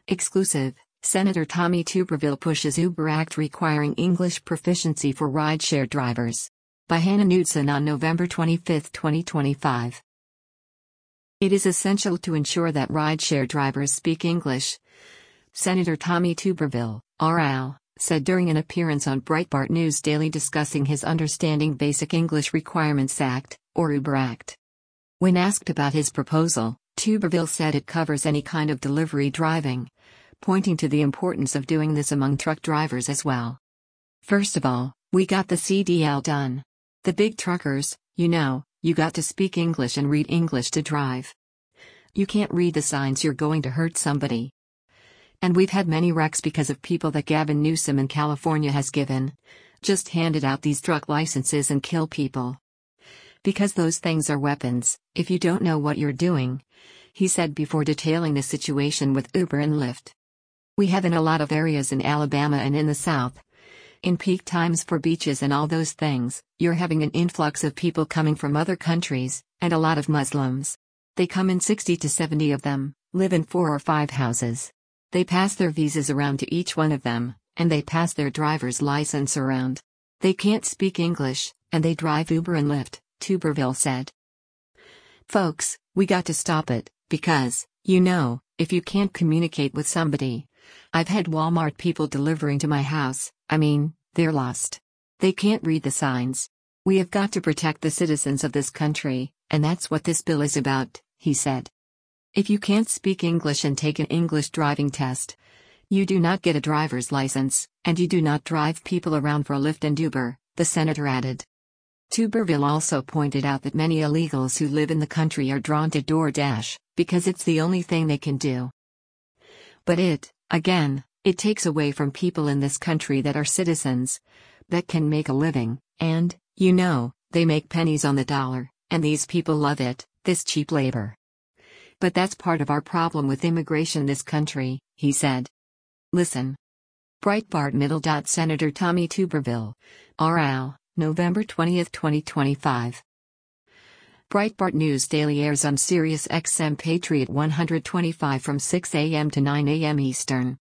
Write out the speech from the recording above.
Exclusive, Senator Tommy Tuberville pushes Uber Act requiring English proficiency for rideshare drivers. By Hannah Knudsen on November 25, 2025. It is essential to ensure that rideshare drivers speak English, Senator Tommy Tuberville, RL, said during an appearance on Breitbart News Daily discussing his Understanding Basic English Requirements Act, or Uber Act. When asked about his proposal, Tuberville said it covers any kind of delivery driving, pointing to the importance of doing this among truck drivers as well. First of all, we got the CDL done. The big truckers, you got to speak English and read English to drive. You can't read the signs, you're going to hurt somebody. And we've had many wrecks because of people that Gavin Newsom in California has just handed out these truck licenses and kill people. Because those things are weapons, if you don't know what you're doing, he said before detailing the situation with Uber and Lyft. We have in a lot of areas in Alabama and in the South. In peak times for beaches and all those things, you're having an influx of people coming from other countries, and a lot of Muslims. They come in 60 to 70 of them, live in 4 or 5 houses. They pass their visas around to each one of them, and they pass their driver's license around. They can't speak English, and they drive Uber and Lyft, Tuberville said. Folks, we got to stop it, because, if you can't communicate with somebody. I've had Walmart people delivering to my house, they're lost. They can't read the signs. We have got to protect the citizens of this country, and that's what this bill is about, he said. If you can't speak English and take an English driving test, you do not get a driver's license, and you do not drive people around for Lyft and Uber, the senator added. Tuberville also pointed out that many illegals who live in the country are drawn to DoorDash, because it's the only thing they can do. But it takes away from people in this country that are citizens, that can make a living, and, they make pennies on the dollar, and these people love it, this cheap labor. But that's part of our problem with immigration in this country, he said. Listen. Breitbart Middle. Senator Tommy Tuberville, RL, November 20, 2025. Breitbart News Daily airs on Sirius XM Patriot 125 from 6 a.m. to 9 a.m. Eastern.